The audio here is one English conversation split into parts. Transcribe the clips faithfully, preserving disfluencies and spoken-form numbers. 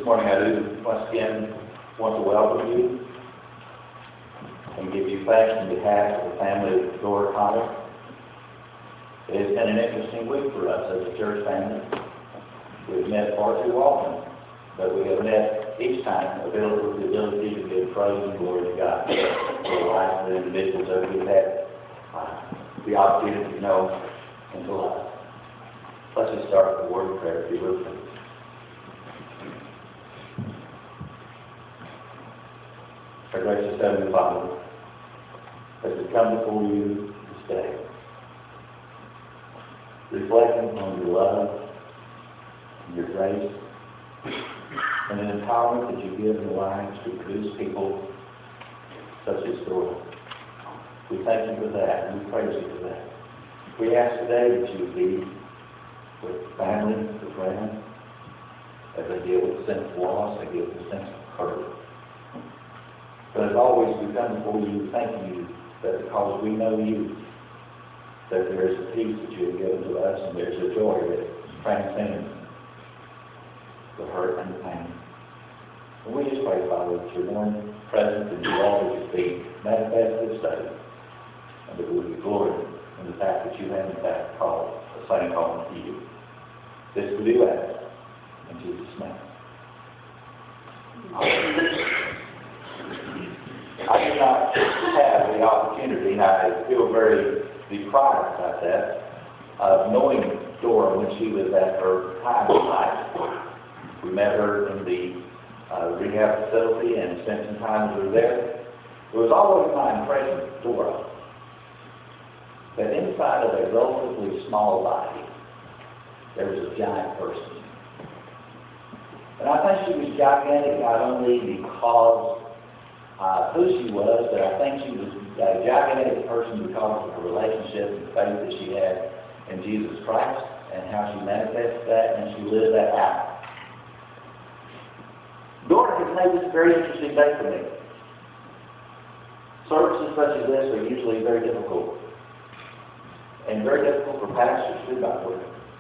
morning I do once again want to welcome you and give you thanks on behalf of the family of Dora Connor. It has been an interesting week for us as a church family. We've met far too often, but we have met each time available with the ability to give praise and glory to God for the lives of the individuals that we've had uh, the opportunity to know and to love. Let's just start with a word of prayer, if you will, please. Our gracious Heavenly Father, as we come before you this day, reflecting on your love and your grace and an empowerment that you give in the lives to produce people such as Dora. We thank you for that and we praise you for that. We ask today that you would be with family, with friends, as they deal with the sense of loss, they deal with the sense of hurt. But as always, we come before you thanking you that because we know you, that there is a peace that you have given to us, and there's a joy that transcends the hurt and the pain. And we just pray, Father, that your warm presence and your love at your feet manifest this day, and that we will be glory in the fact that you have in fact called the same calling to you. This we do ask in Jesus' name. I did not have the opportunity, and I feel very deprived about that, of knowing Dora when she was at her time of life. We met her in the uh, rehab facility and spent some time as we were there. It was always my impression of Dora that inside of a relatively small body, there was a giant person. And I think she was gigantic not only because uh, who she was, but I think she was a gigantic person because of her relationship and faith that she had in Jesus Christ and how she manifested that and she lived that out. Dora has made this a very interesting day for me. Services such as this are usually very difficult and very difficult for pastors to do by the way.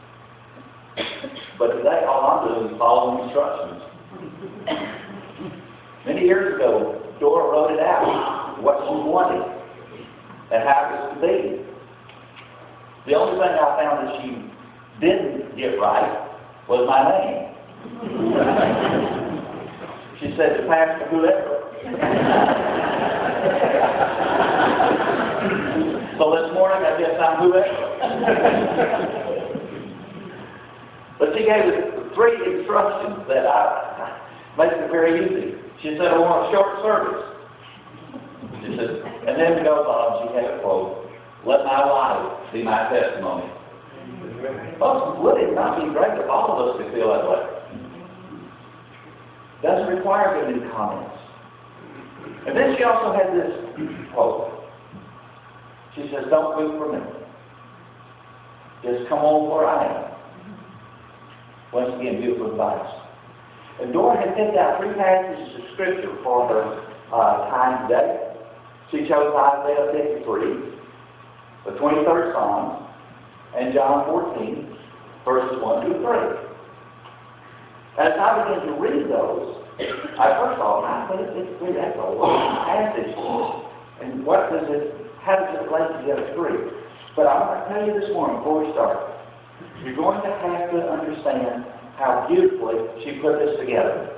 But today all I'm doing is following instructions. Many years ago, Dora wrote it out, what she wanted and how it was to be. The only thing I found that she didn't get right was my name. She said to Pastor whoever. So this morning I guess I'm whoever. But she gave us three instructions that I makes it very easy. She said, I want a short service. She said, and then to go on, she had a quote, let my life be my testimony. Folks, would it not be great if all of us could feel that way? Doesn't require giving comments. And then she also had this quote. She says, don't wait for me. Just come on where I am. Once again, beautiful advice. And Dora had picked out three passages of Scripture for her uh, time today. She chose Isaiah fifty-three, the twenty-third Psalm, and John fourteen, verses one through three. As I began to read those, I first thought, I think it's three, that's a long passage. And what does it, how does it relate to the other three? But I want to tell you this morning, before we start, you're going to have to understand how beautifully she put this together.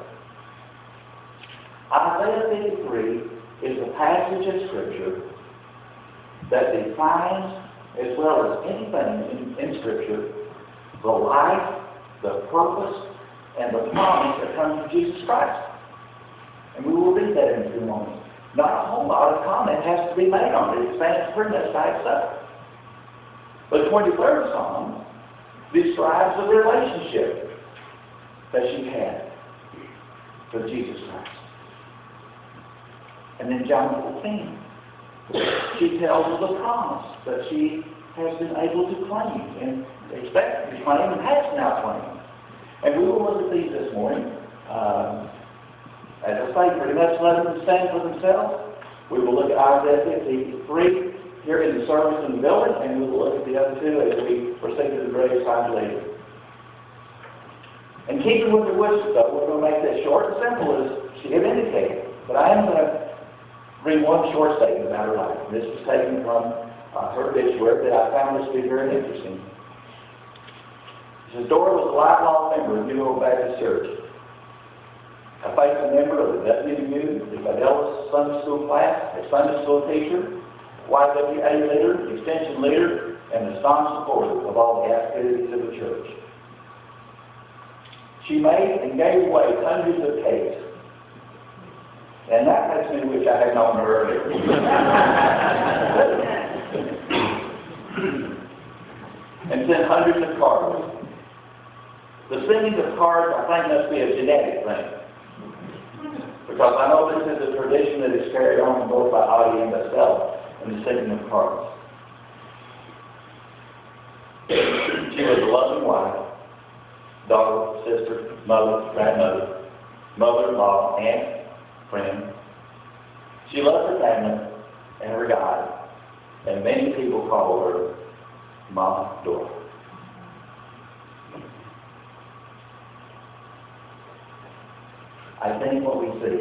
Isaiah fifty-three is the passage of Scripture that defines, as well as anything in, in Scripture, the life, the purpose, and the promise that comes from Jesus Christ. And we will read that in a few moments. Not a whole lot of comment has to be made on it. It stands pretty much by itself. The twenty-third Psalm describes the relationship that she had with Jesus Christ. And then John fourteen, she tells of the promise that she has been able to claim and expected to claim and has now claimed. And we will look at these this morning. Um, as I say, pretty much let them stand for themselves. We will look at Isaiah fifty-three here in the service in the building, and we will look at the other two as we proceed to the greatest time later. And keeping with the wishes, though, we're going to make this short and simple as she had indicated. But I am going to read one short statement about her life. This was taken from uh, her obituary that I found this to be very interesting. She says, Dora was a lifelong member of New Hope Baptist Church, a faithful member of the W W U, the Fidelis Sunday School class, a Sunday School teacher, Y W A leader, extension leader, and a staunch supporter of all the activities of the church. She made and gave away hundreds of cakes. And that makes me wish I had known her earlier. And sent hundreds of cards. The sending of cards, I think, must be a genetic thing. Because I know this is a tradition that is carried on both by Audie and myself in the sending of cards. She was a loving wife, daughter, sister, mother, grandmother, mother-in-law, aunt, friend. She loved her family and her God, and many people call her Mama Dora. I think what we see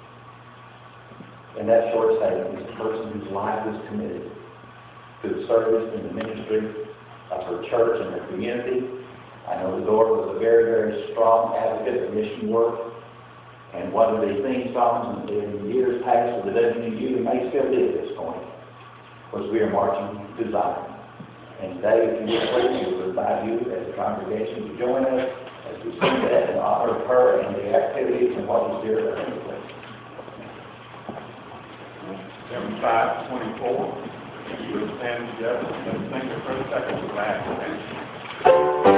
in that short statement is a person whose life was committed to the service and the ministry of her church and her community. I know that Dora was a very, very strong advocate of mission work. And one of the theme songs in the years past of the W W U, and may still be at this point, was We Are Marching to Zion. And today, if you would please, we would invite you as a congregation to join us as we sing that in honor of her and the activities and what is dear to her. seventy-five twenty-four. We'll stand together. Let's sing the first, second, and last stanza.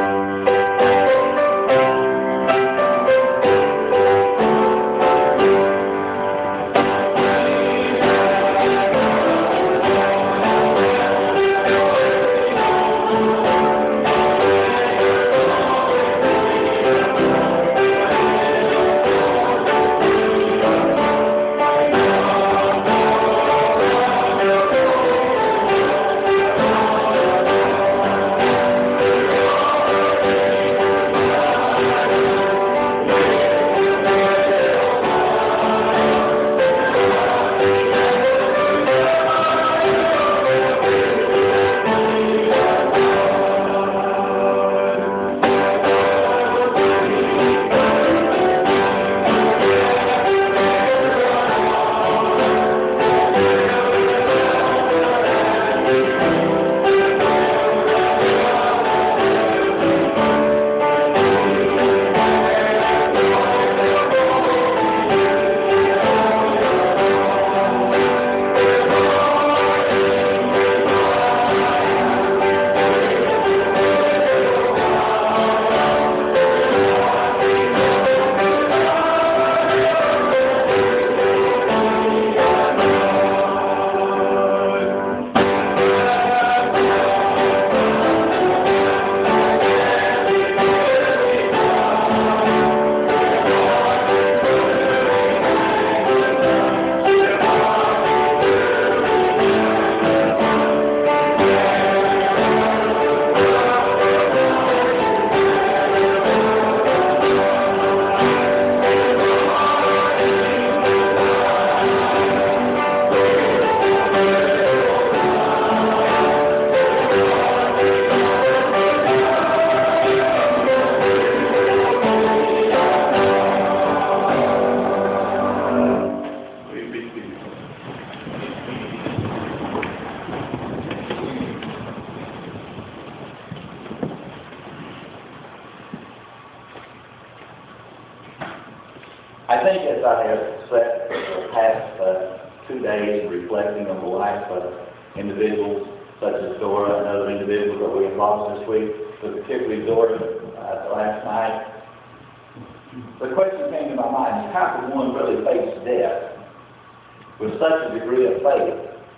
I think as I have sat for the past uh, two days reflecting on the life of individuals such as Dora and other individuals that we have lost this week, but particularly Dora uh, last night, the question came to my mind is how can one really face death with such a degree of faith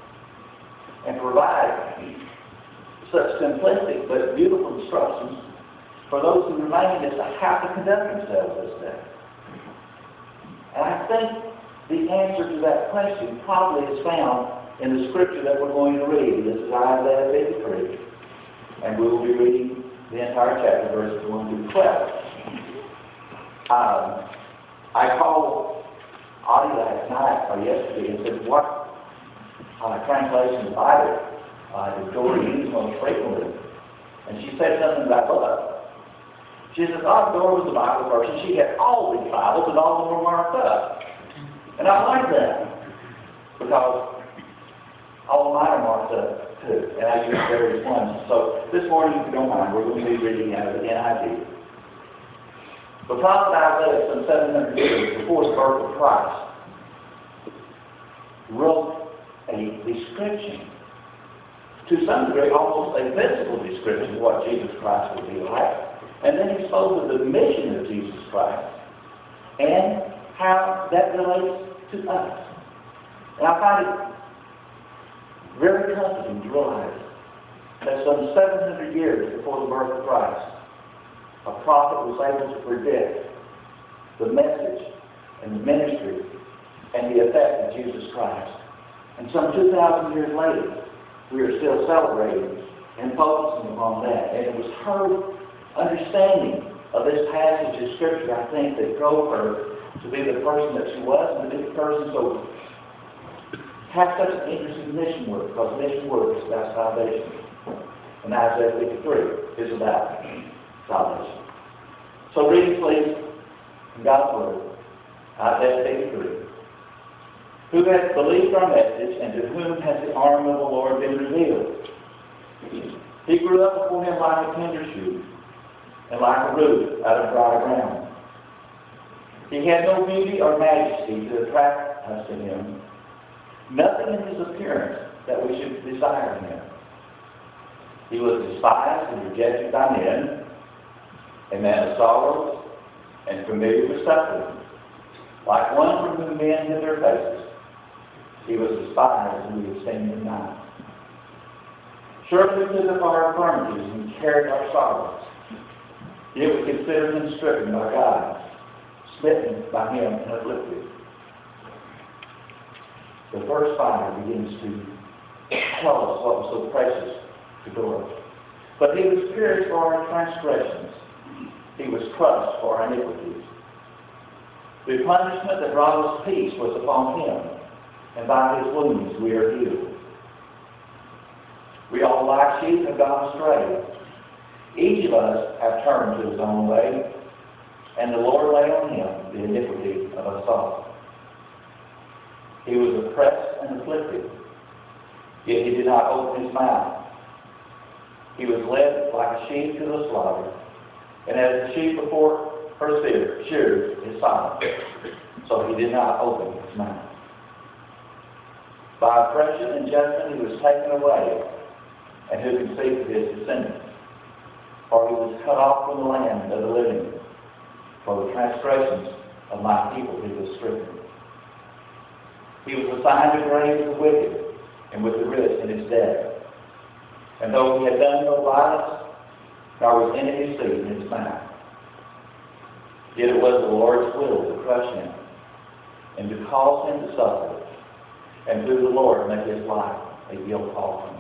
and provide such simplistic but beautiful instructions for those who remain as to how to conduct themselves this day. And I think the answer to that question probably is found in the scripture that we're going to read. This is Isaiah fifty-three. And we will be reading the entire chapter, verses one through twelve. Um, I called Audie last night or yesterday and said, what uh, translation of the Bible uh, does Dora use most frequently? And she said something about love. She said, oh, Dora was a Bible person. She had all these Bibles and all of them were marked up. And I like that because all of mine are marked up too. And I use various ones. So this morning, if you don't mind, we're going to be reading out of the N I V. The prophet Isaiah, some seven hundred years before the birth of Christ, wrote a description, to some degree almost a physical description of what Jesus Christ would be like. And then he spoke of the mission of Jesus Christ and how that relates to us. And I find it very comforting to realize that some seven hundred years before the birth of Christ, a prophet was able to predict the message and the ministry and the effect of Jesus Christ. And some two thousand years later, we are still celebrating and focusing upon that. And it was her understanding of this passage of Scripture, I think, that drove her to be the person that she was and to be the person so have such an interest in mission work, because mission work is about salvation. And Isaiah fifty-three is about salvation. So read, please, in God's Word, Isaiah fifty-three. Who has believed our message, and to whom has the arm of the Lord been revealed? He grew up before him like a tender shoot, and like a root out of dry ground. He had no beauty or majesty to attract us to him, nothing in his appearance that we should desire him. He was despised and rejected by men, a man of sorrows and familiar with suffering, like one from whom men hid their faces. He was despised and we esteemed him not. Surely we took up our infirmities and carried our sorrows. Yet we considered him stricken by God, smitten by him and afflicted. The verse five begins to tell us what was so precious to Dora. But he was pierced for our transgressions. He was crushed for our iniquities. The punishment that brought us peace was upon him, and by his wounds we are healed. We all like sheep have gone astray. Each of us have turned to his own way, and the Lord laid on him the iniquity of us all. He was oppressed and afflicted, yet he did not open his mouth. He was led like a sheep to the slaughter, and as the sheep before her shears is silent, so he did not open his mouth. By oppression and judgment he was taken away, and who can speak of his descendants? For he was cut off from the land of the living. For the transgressions of my people he was stricken. He was assigned a grave of the wicked, and with the rich in his death. And though he had done no violence, nor was any deceit in his mouth, yet it was the Lord's will to crush him, and to cause him to suffer, and through the Lord make his life a guilt offering.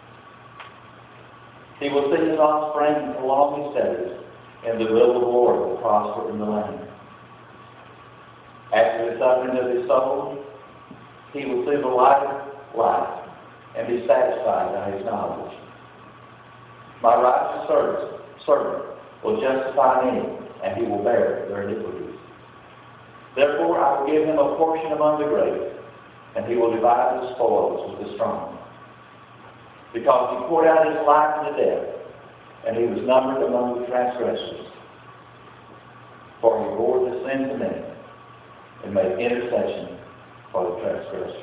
He will see his offspring prolong his days, and the will of the Lord will prosper in the land. After the suffering of his soul, he will see the light of life, and be satisfied by his knowledge. My righteous servant, servant will justify many, and he will bear their iniquities. Therefore I will give him a portion among the great, and he will divide the spoils with the strong. Because he poured out his life into death, and he was numbered among the transgressors. For he bore the sins of many, and made intercession for the transgressor.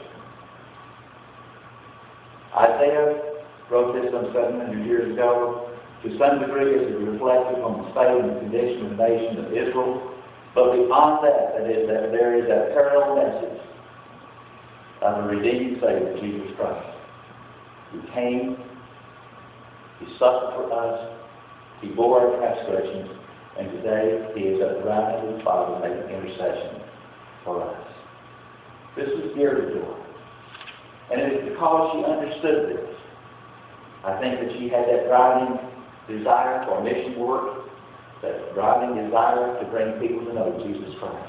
Isaiah wrote this some seven hundred years ago, to some degree as he reflected on the state and condition of the nation of Israel. But beyond that, that is that there is that parallel message of the redeeming Savior, Jesus Christ, who came, he suffered for us, he bore our transgressions, and today he is at the right hand of the Father making intercession for us. This was dear to her. And it is because she understood this, I think that she had that driving desire for mission work that driving desire to bring people to know Jesus Christ.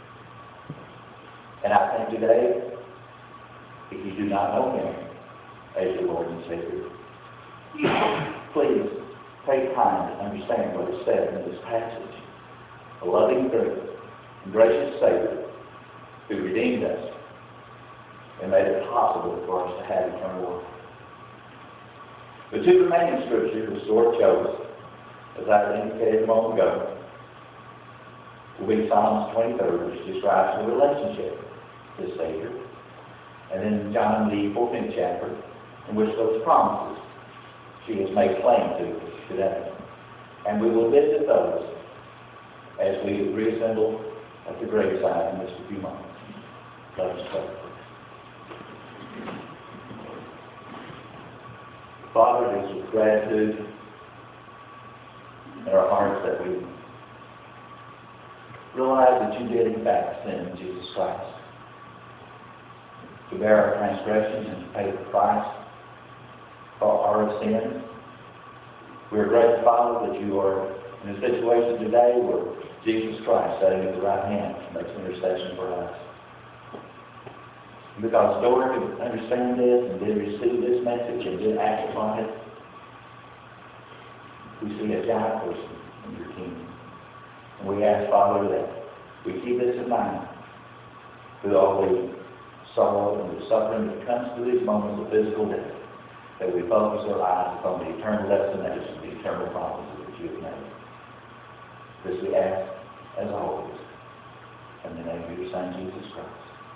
And I think today, if you do not know Him as your Lord and Savior, please take time to understand what is said in this passage. A loving, great, and gracious Savior who redeemed us and made it possible for us to have eternal life. The two remaining scriptures the Lord chose, as I indicated a moment ago, will be Psalms twenty-three, which describes the relationship to the Savior, and then John the fourteenth chapter, in which those promises she has made plain to us today. And we will visit those as we reassemble at the graveside in just a few moments. Let us pray. Father, it is with gratitude in our hearts that we realize that you did in fact send Jesus Christ to bear our transgressions and to pay the price for our sins. We are grateful, Father, that you are in a situation today where Jesus Christ, sitting at the right hand, makes intercession for us. Because Dora could understand this and did receive this message and did act upon it, we see a God person in your kingdom. And we ask, Father, that we keep this in mind through all the sorrow and the suffering that comes through these moments of physical death, that we focus our eyes upon the eternal destination, the eternal promises that you have made. This we ask, as always, in the name of your Son, Jesus Christ.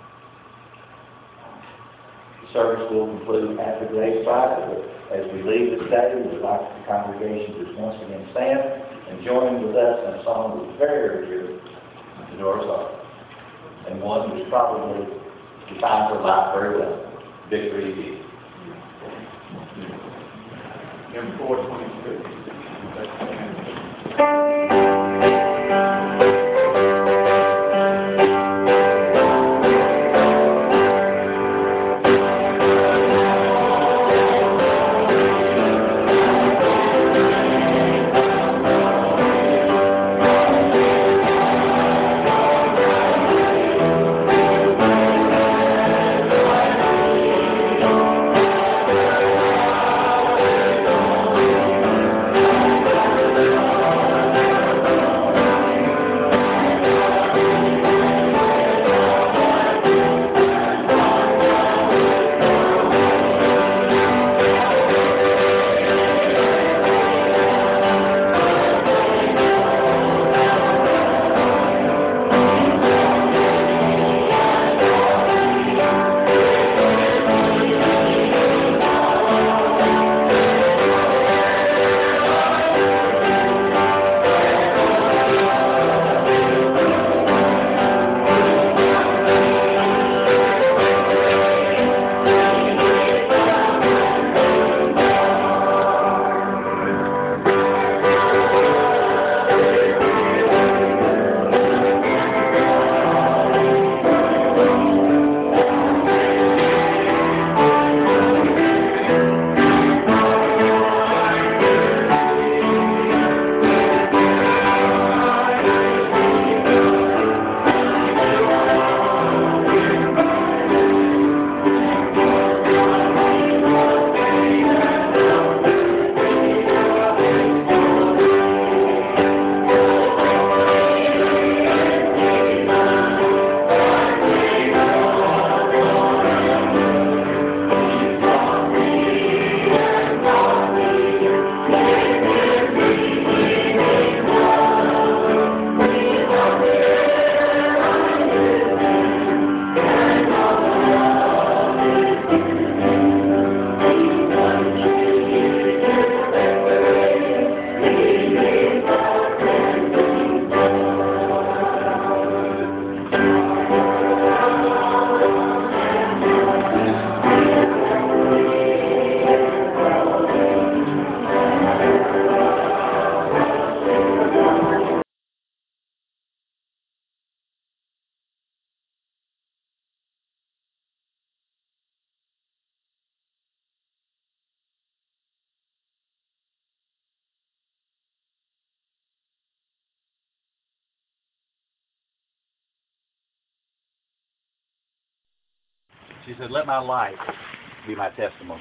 The service will conclude after today's Friday, but as we leave this day, we would like the congregation to once again stand and join with us in a song that's very dear to Dora's heart, and one which probably defines her life very well. Victory is easy. Hymn four twenty-six. She said, let my life be my testimony.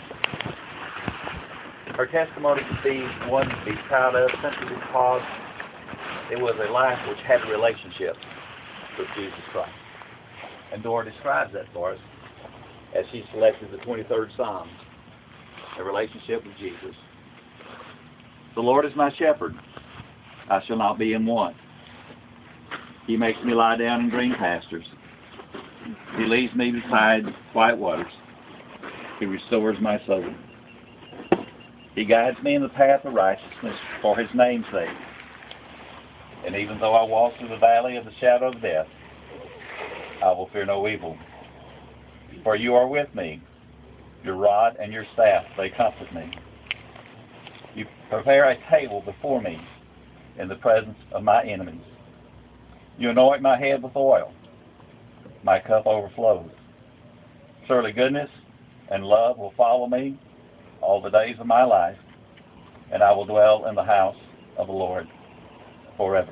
Her testimony could be one to be proud of simply because it was a life which had a relationship with Jesus Christ. And Dora describes that for us as she selected the twenty-third Psalm, a relationship with Jesus. The Lord is my shepherd, I shall not be in want. He makes me lie down in green pastures. He leads me beside quiet waters. He restores my soul. He guides me in the path of righteousness for His name's sake. And even though I walk through the valley of the shadow of death, I will fear no evil. For you are with me. Your rod and your staff, they comfort me. You prepare a table before me in the presence of my enemies. You anoint my head with oil. My cup overflows. Surely goodness and love will follow me all the days of my life, and I will dwell in the house of the Lord forever.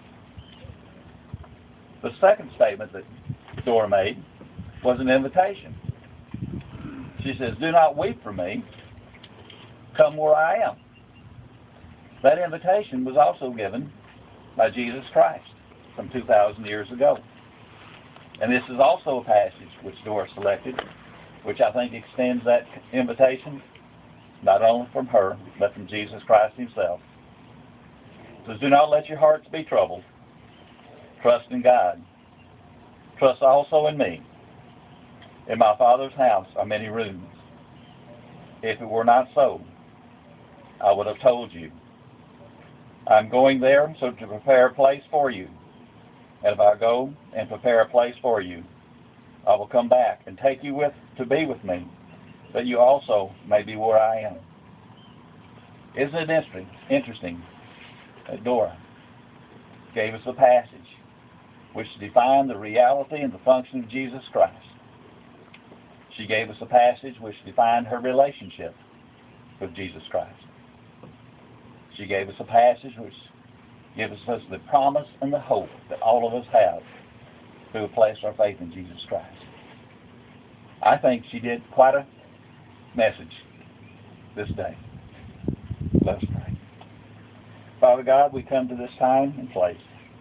The second statement that Dora made was an invitation. She says, do not weep for me. Come where I am. That invitation was also given by Jesus Christ some two thousand years ago. And this is also a passage which Dora selected, which I think extends that invitation not only from her, but from Jesus Christ Himself. It says, do not let your hearts be troubled. Trust in God. Trust also in me. In my Father's house are many rooms. If it were not so, I would have told you. I'm going there so to prepare a place for you. And if I go and prepare a place for you, I will come back and take you with to be with me, that you also may be where I am. Isn't it interesting, interesting that Dora gave us a passage which defined the reality and the function of Jesus Christ? She gave us a passage which defined her relationship with Jesus Christ. She gave us a passage which gives us the promise and the hope that all of us have who have placed our faith in Jesus Christ. I think she did quite a message this day. Let us pray. Father God, we come to this time and place.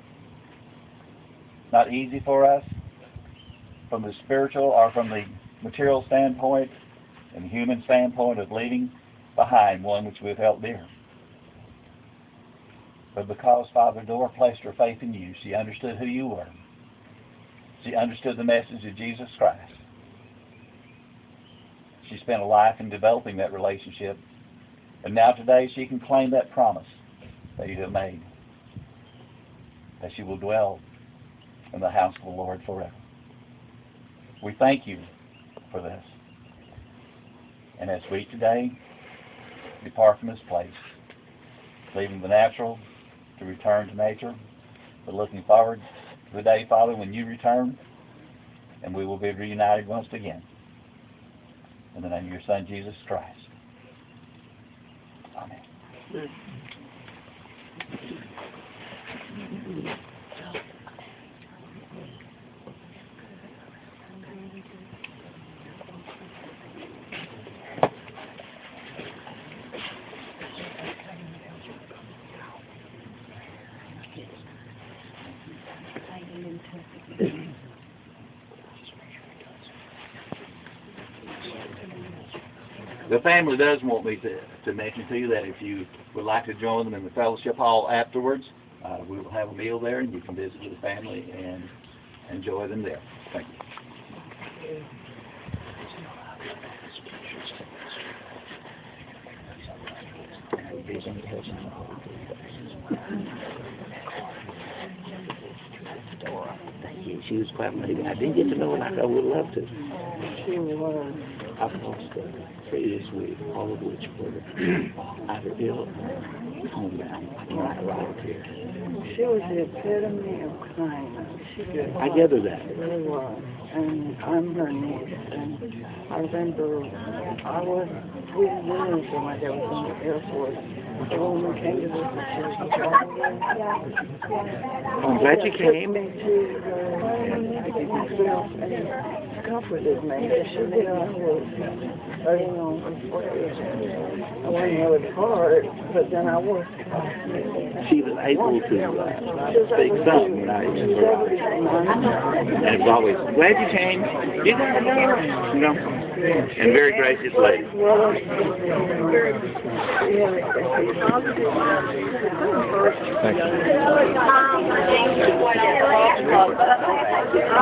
Not easy for us from the spiritual or from the material standpoint and the human standpoint of leaving behind one which we've held dear. But because Father Dora placed her faith in you, she understood who you were. She understood the message of Jesus Christ. She spent a life in developing that relationship. And now today she can claim that promise that you have made, that she will dwell in the house of the Lord forever. We thank you for this. And as we today depart from this place, leaving the natural to return to nature, but looking forward to the day, Father, when you return, and we will be reunited once again. In the name of your Son, Jesus Christ. Amen. The family does want me to, to mention to you that if you would like to join them in the fellowship hall afterwards, uh, we will have a meal there, and you can visit with the family and enjoy them there. Thank you. Thank you. She was quite amazing. I didn't get to know her like I would love to. She was. I've lost uh, three this week, all of which were either ill or homebound. I can write right here. She was the epitome of kindness. She really I was. gather that. She really was. And I'm her niece. And I remember I was, we didn't so much. I was in the Air Force. So when we came to this, she was I'm glad you came. Me too. Uh, comforted me. She did. I was, uh, you know, I wasn't really hard, but then I was. She was able to uh, speak something when I used to her. And it was always, glad you came. You never know. You know, and very gracious lady. Well, yeah. Thank you.